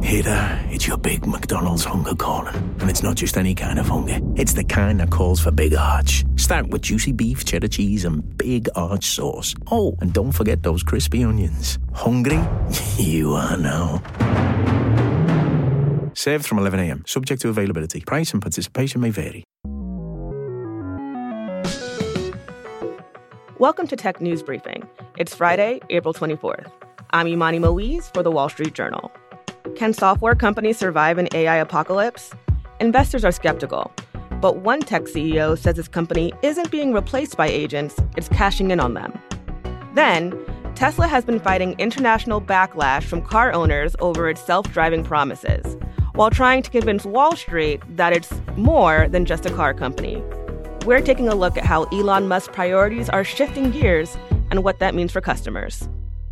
Hey there, it's your big McDonald's hunger calling. And it's not just any kind of hunger. It's the kind that calls for big arch. Start with juicy beef, cheddar cheese, and big arch sauce. Oh, and don't forget those crispy onions. Hungry? You are now. Served from 11 a.m. Subject to availability. Price and participation may vary. Welcome to Tech News Briefing. It's Friday, April 24th. I'm Imani Moise for The Wall Street Journal. Can software companies survive an AI apocalypse? Investors are skeptical, but one tech CEO says his company isn't being replaced by agents, it's cashing in on them. Then, Tesla has been fighting international backlash from car owners over its self-driving promises, while trying to convince Wall Street that it's more than just a car company. We're taking a look at how Elon Musk's priorities are shifting gears and what that means for customers.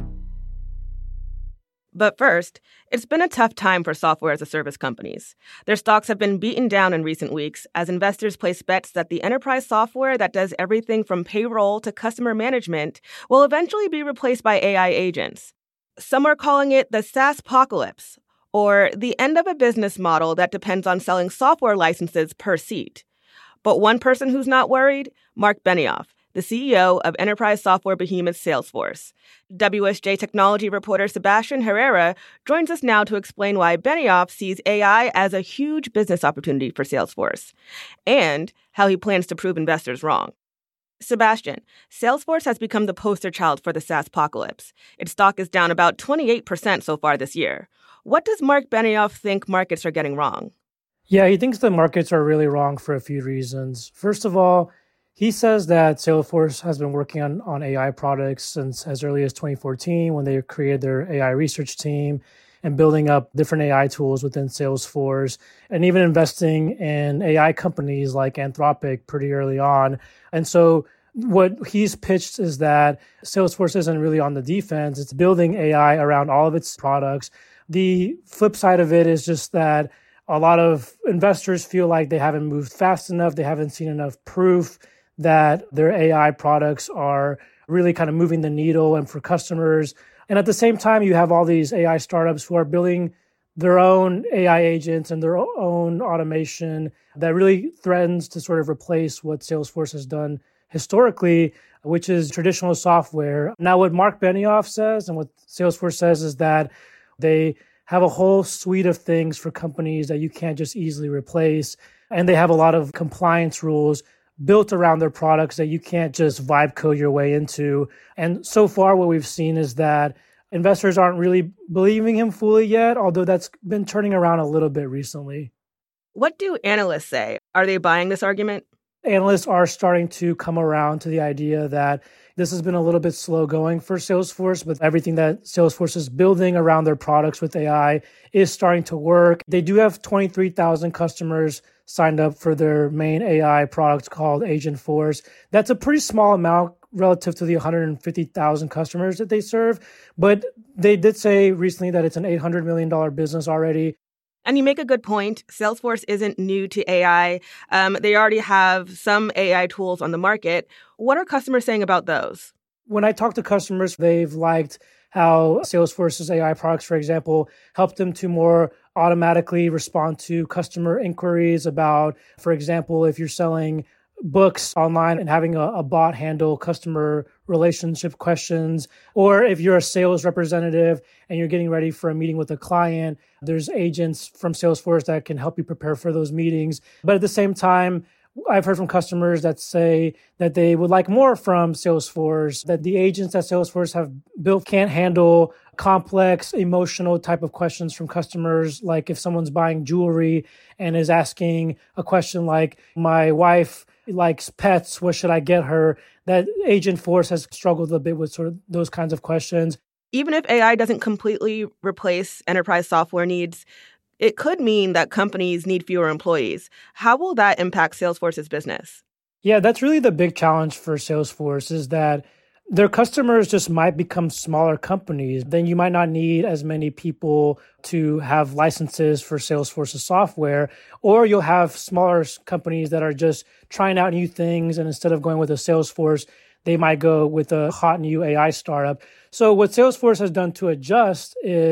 But first, it's been a tough time for software-as-a-service companies. Their stocks have been beaten down in recent weeks as investors place bets that the enterprise software that does everything from payroll to customer management will eventually be replaced by AI agents. Some are calling it the SaaS-pocalypse, or the end of a business model that depends on selling software licenses per seat. But one person who's not worried? Mark Benioff, the CEO of enterprise software behemoth Salesforce. WSJ technology reporter Sebastian Herrera joins us now to explain why Benioff sees AI as a huge business opportunity for Salesforce, and how he plans to prove investors wrong. Sebastian, Salesforce has become the poster child for the SaaS-pocalypse. Its stock is down about 28% so far this year. What does Mark Benioff think markets are getting wrong? Yeah, he thinks the markets are really wrong for a few reasons. First of all, he says that Salesforce has been working on AI products since as early as 2014 when they created their AI research team and building up different AI tools within Salesforce and even investing in AI companies like Anthropic pretty early on. And so what he's pitched is that Salesforce isn't really on the defense. It's building AI around all of its products. The flip side of it is just that a lot of investors feel like they haven't moved fast enough. They haven't seen enough proof that their AI products are really kind of moving the needle and for customers. And at the same time, you have all these AI startups who are building their own AI agents and their own automation that really threatens to sort of replace what Salesforce has done historically, which is traditional software. Now, what Mark Benioff says and what Salesforce says is that they have a whole suite of things for companies that you can't just easily replace. And they have a lot of compliance rules built around their products that you can't just vibe code your way into. And so far, what we've seen is that investors aren't really believing him fully yet, although that's been turning around a little bit recently. What do analysts say? Are they buying this argument? Analysts are starting to come around to the idea that this has been a little bit slow going for Salesforce, but everything that Salesforce is building around their products with AI is starting to work. They do have 23,000 customers signed up for their main AI product called Agentforce. That's a pretty small amount relative to the 150,000 customers that they serve, but they did say recently that it's an $800 million business already. And you make a good point. Salesforce isn't new to AI. They already have some AI tools on the market. What are customers saying about those? When I talk to customers, they've liked how Salesforce's AI products, for example, help them to more automatically respond to customer inquiries about, for example, if you're selling books online and having a bot handle customer relationship questions, or if you're a sales representative and you're getting ready for a meeting with a client, there's agents from Salesforce that can help you prepare for those meetings. But at the same time, I've heard from customers that say that they would like more from Salesforce, that the agents that Salesforce have built can't handle complex, emotional type of questions from customers. Like if someone's buying jewelry and is asking a question like, my wife likes pets, what should I get her? That Agentforce has struggled a bit with sort of those kinds of questions. Even if AI doesn't completely replace enterprise software needs, it could mean that companies need fewer employees. How will that impact Salesforce's business? Yeah, that's really the big challenge for Salesforce is that their customers just might become smaller companies. Then you might not need as many people to have licenses for Salesforce's software, or you'll have smaller companies that are just trying out new things. And instead of going with a Salesforce, they might go with a hot new AI startup. So what Salesforce has done to adjust is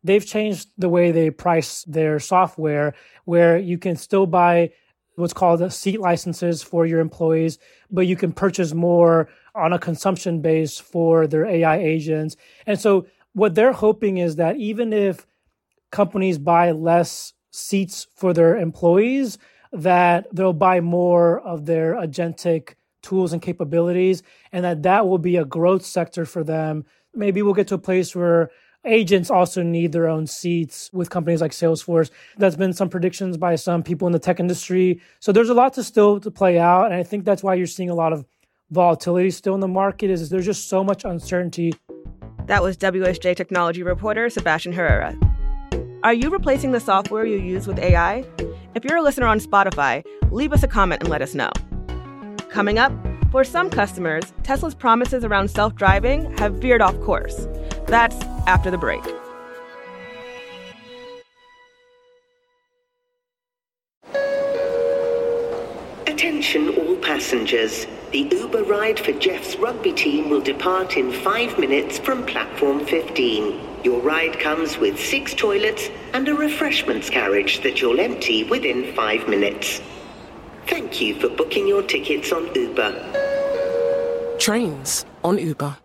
they've changed the way they price their software, where you can still buy what's called seat licenses for your employees, but you can purchase more on a consumption base for their AI agents. And so what they're hoping is that even if companies buy less seats for their employees, that they'll buy more of their agentic tools and capabilities, and that will be a growth sector for them. Maybe we'll get to a place where agents also need their own seats with companies like Salesforce. That's been some predictions by some people in the tech industry. So there's a lot to play out. And I think that's why you're seeing a lot of volatility still in the market is there's just so much uncertainty. That was WSJ technology reporter Sebastian Herrera. Are you replacing the software you use with AI? If you're a listener on Spotify, leave us a comment and let us know. Coming up, for some customers, Tesla's promises around self-driving have veered off course. That's after the break. Attention all passengers. The Uber ride for Jeff's rugby team will depart in 5 minutes from platform 15. Your ride comes with 6 toilets and a refreshments carriage that you'll empty within 5 minutes. Thank you for booking your tickets on Uber. Trains on Uber.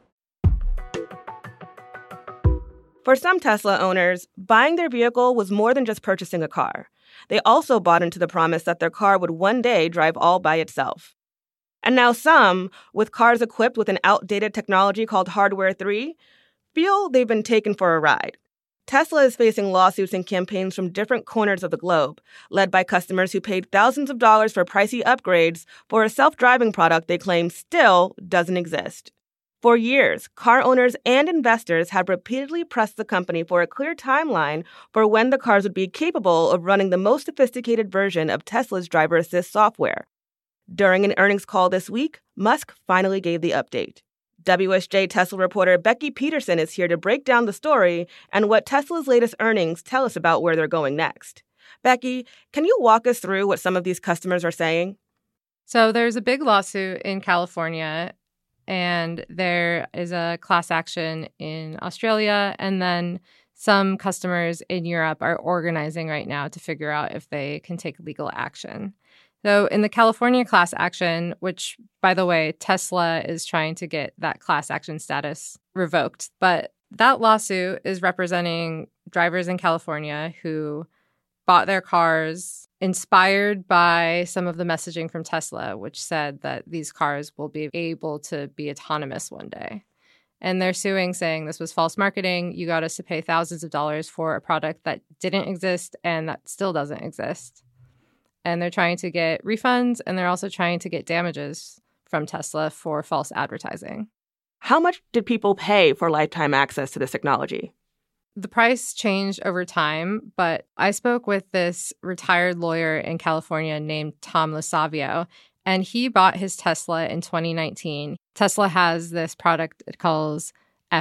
For some Tesla owners, buying their vehicle was more than just purchasing a car. They also bought into the promise that their car would one day drive all by itself. And now some, with cars equipped with an outdated technology called Hardware 3, feel they've been taken for a ride. Tesla is facing lawsuits and campaigns from different corners of the globe, led by customers who paid thousands of dollars for pricey upgrades for a self-driving product they claim still doesn't exist. For years, car owners and investors have repeatedly pressed the company for a clear timeline for when the cars would be capable of running the most sophisticated version of Tesla's driver assist software. During an earnings call this week, Musk finally gave the update. WSJ Tesla reporter Becky Peterson is here to break down the story and what Tesla's latest earnings tell us about where they're going next. Becky, can you walk us through what some of these customers are saying? So there's a big lawsuit in California, and there is a class action in Australia, and then some customers in Europe are organizing right now to figure out if they can take legal action. So in the California class action, which, by the way, Tesla is trying to get that class action status revoked, but that lawsuit is representing drivers in California who bought their cars inspired by some of the messaging from Tesla, which said that these cars will be able to be autonomous one day. And they're suing, saying this was false marketing. You got us to pay thousands of dollars for a product that didn't exist and that still doesn't exist. And they're trying to get refunds, and they're also trying to get damages from Tesla for false advertising. How much did people pay for lifetime access to this technology? The price changed over time, but I spoke with this retired lawyer in California named Tom LoSavio, and he bought his Tesla in 2019. Tesla has this product it calls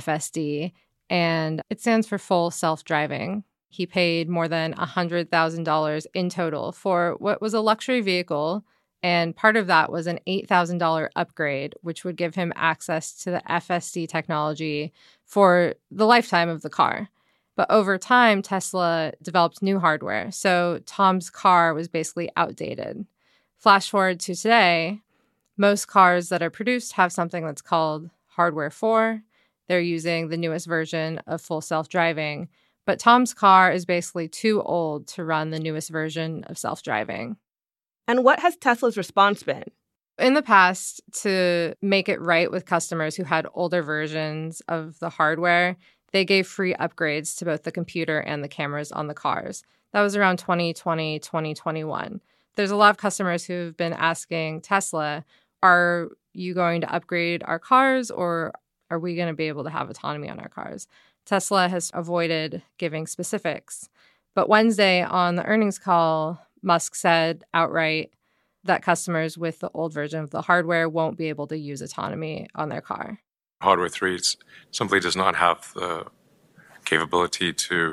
FSD, and it stands for full self-driving. He paid more than $100,000 in total for what was a luxury vehicle, and part of that was an $8,000 upgrade, which would give him access to the FSD technology for the lifetime of the car. But over time, Tesla developed new hardware, so Tom's car was basically outdated. Flash forward to today, most cars that are produced have something that's called Hardware 4. They're using the newest version of full self-driving. But Tom's car is basically too old to run the newest version of self-driving. And what has Tesla's response been? In the past, to make it right with customers who had older versions of the hardware, they gave free upgrades to both the computer and the cameras on the cars. That was around 2020, 2021. There's a lot of customers who've been asking Tesla, are you going to upgrade our cars, or are we going to be able to have autonomy on our cars? Tesla has avoided giving specifics. But Wednesday on the earnings call, Musk said outright that customers with the old version of the hardware won't be able to use autonomy on their car. Hardware 3 simply does not have the capability to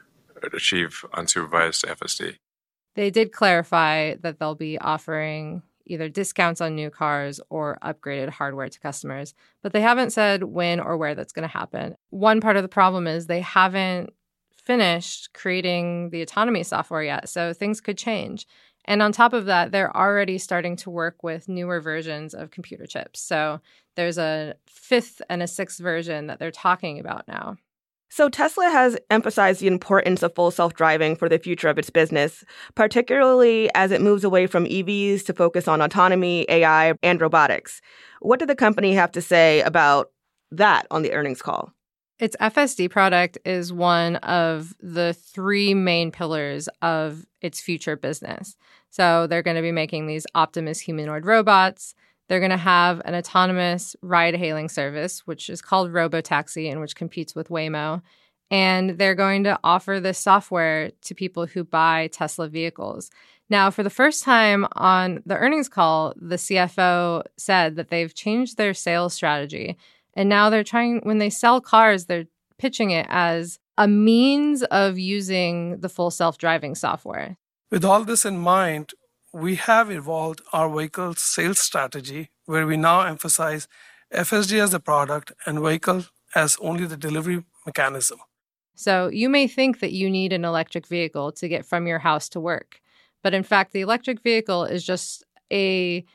achieve unsupervised FSD. They did clarify that they'll be offering either discounts on new cars or upgraded hardware to customers, but they haven't said when or where that's going to happen. One part of the problem is they haven't finished creating the autonomy software yet, so things could change. And on top of that, they're already starting to work with newer versions of computer chips. So there's a 5th and a 6th version that they're talking about now. So Tesla has emphasized the importance of full self-driving for the future of its business, particularly as it moves away from EVs to focus on autonomy, AI, and robotics. What did the company have to say about that on the earnings call? Its FSD product is one of the 3 main pillars of its future business. So they're going to be making these Optimus humanoid robots. They're going to have an autonomous ride-hailing service, which is called Robotaxi, and which competes with Waymo. And they're going to offer this software to people who buy Tesla vehicles. Now, for the first time on the earnings call, the CFO said that they've changed their sales strategy. And now they're trying, when they sell cars, they're pitching it as a means of using the full self-driving software. With all this in mind, we have evolved our vehicle sales strategy, where we now emphasize FSD as a product and vehicle as only the delivery mechanism. So you may think that you need an electric vehicle to get from your house to work. But in fact, the electric vehicle is just a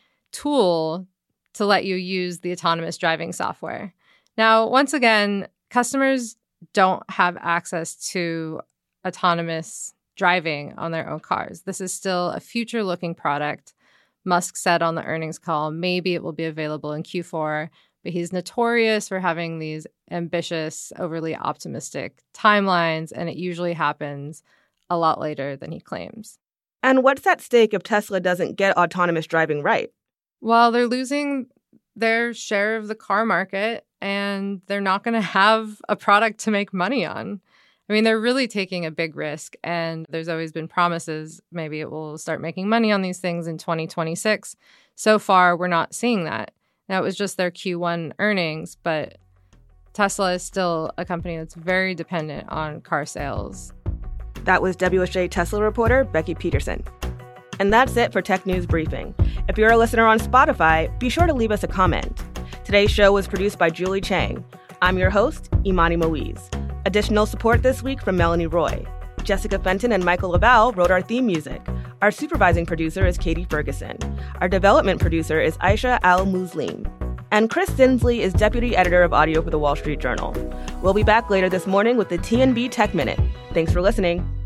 tool to let you use the autonomous driving software. Now, once again, customers don't have access to autonomous driving on their own cars. This is still a future-looking product. Musk said on the earnings call, maybe it will be available in Q4, but he's notorious for having these ambitious, overly optimistic timelines, and it usually happens a lot later than he claims. And what's at stake if Tesla doesn't get autonomous driving right? Well, they're losing their share of the car market, and they're not going to have a product to make money on. I mean, they're really taking a big risk, and there's always been promises maybe it will start making money on these things in 2026. So far, we're not seeing that. Now, it was just their Q1 earnings, but Tesla is still a company that's very dependent on car sales. That was WSJ Tesla reporter Becky Peterson. And that's it for Tech News Briefing. If you're a listener on Spotify, be sure to leave us a comment. Today's show was produced by Julie Chang. I'm your host, Imani Moise. Additional support this week from Melanie Roy. Jessica Fenton and Michael Laval wrote our theme music. Our supervising producer is Katie Ferguson. Our development producer is Aisha Al-Muslim. And Chris Sinsley is deputy editor of audio for The Wall Street Journal. We'll be back later this morning with the TNB Tech Minute. Thanks for listening.